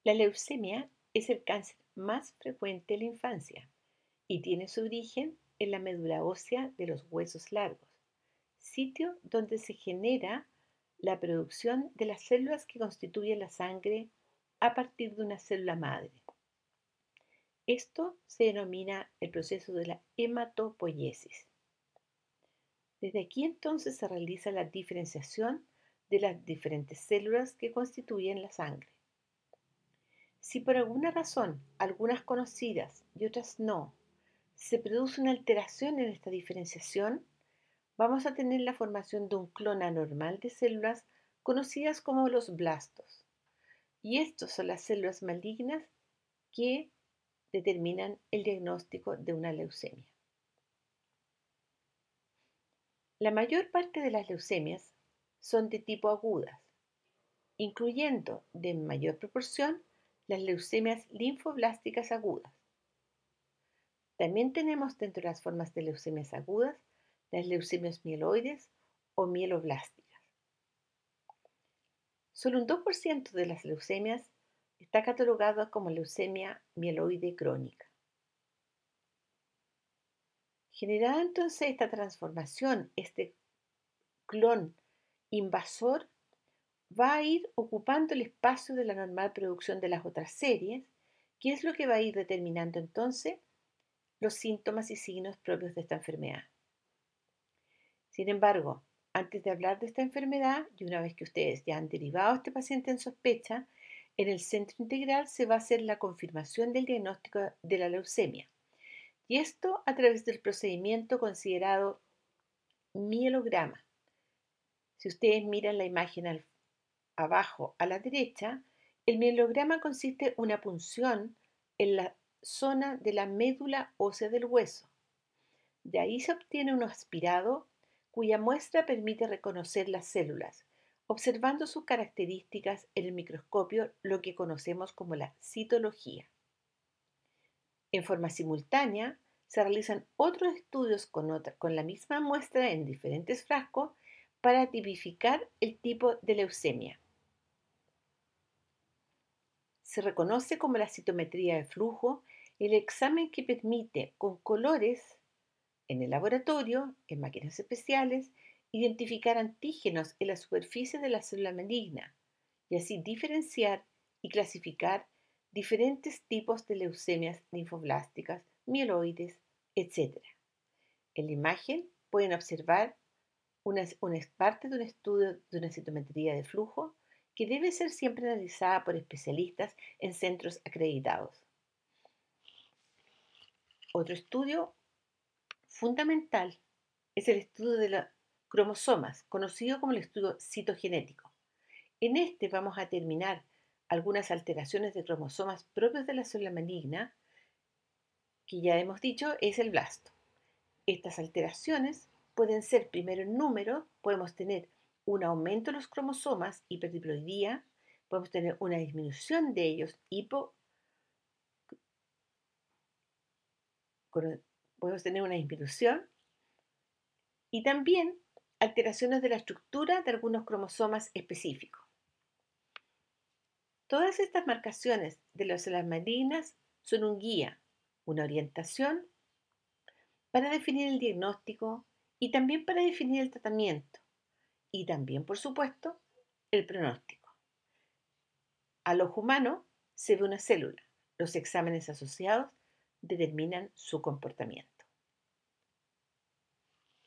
La leucemia es el cáncer más frecuente en la infancia y tiene su origen en la médula ósea de los huesos largos, sitio donde se genera la producción de las células que constituyen la sangre a partir de una célula madre. Esto se denomina el proceso de la hematopoiesis. Desde aquí entonces se realiza la diferenciación de las diferentes células que constituyen la sangre. Si por alguna razón, algunas conocidas y otras no, se produce una alteración en esta diferenciación, vamos a tener la formación de un clon anormal de células conocidas como los blastos. Y estos son las células malignas que determinan el diagnóstico de una leucemia. La mayor parte de las leucemias son de tipo agudas, incluyendo de mayor proporción las leucemias linfoblásticas agudas. También tenemos dentro de las formas de leucemias agudas las leucemias mieloides o mieloblásticas. Solo un 2% de las leucemias está catalogado como leucemia mieloide crónica. Generada entonces esta transformación, este clon invasor va a ir ocupando el espacio de la normal producción de las otras series, que es lo que va a ir determinando entonces los síntomas y signos propios de esta enfermedad. Sin embargo, antes de hablar de esta enfermedad, y una vez que ustedes ya han derivado a este paciente en sospecha, en el centro integral se va a hacer la confirmación del diagnóstico de la leucemia. Y esto a través del procedimiento considerado mielograma. Si ustedes miran la imagen abajo a la derecha, el mielograma consiste en una punción en la zona de la médula ósea del hueso. De ahí se obtiene un aspirado cuya muestra permite reconocer las células, observando sus características en el microscopio, lo que conocemos como la citología. En forma simultánea, se realizan otros estudios con la misma muestra en diferentes frascos para tipificar el tipo de leucemia. Se reconoce como la citometría de flujo el examen que permite, con colores en el laboratorio, en máquinas especiales, identificar antígenos en la superficie de la célula maligna y así diferenciar y clasificar diferentes tipos de leucemias linfoblásticas, mieloides, etc. En la imagen pueden observar una parte de un estudio de una citometría de flujo que debe ser siempre analizada por especialistas en centros acreditados. Otro estudio fundamental es el estudio de los cromosomas, conocido como el estudio citogenético. En este vamos a determinar algunas alteraciones de cromosomas propios de la célula maligna, que ya hemos dicho es el blasto. Estas alteraciones pueden ser primero en número, podemos tener un aumento de los cromosomas, hiperdiploidía, podemos tener una disminución de ellos, podemos tener una disminución y también alteraciones de la estructura de algunos cromosomas específicos. Todas estas marcaciones de las células malignas son un guía, una orientación para definir el diagnóstico y también para definir el tratamiento y también, por supuesto, el pronóstico. Al ojo humano se ve una célula. Los exámenes asociados determinan su comportamiento.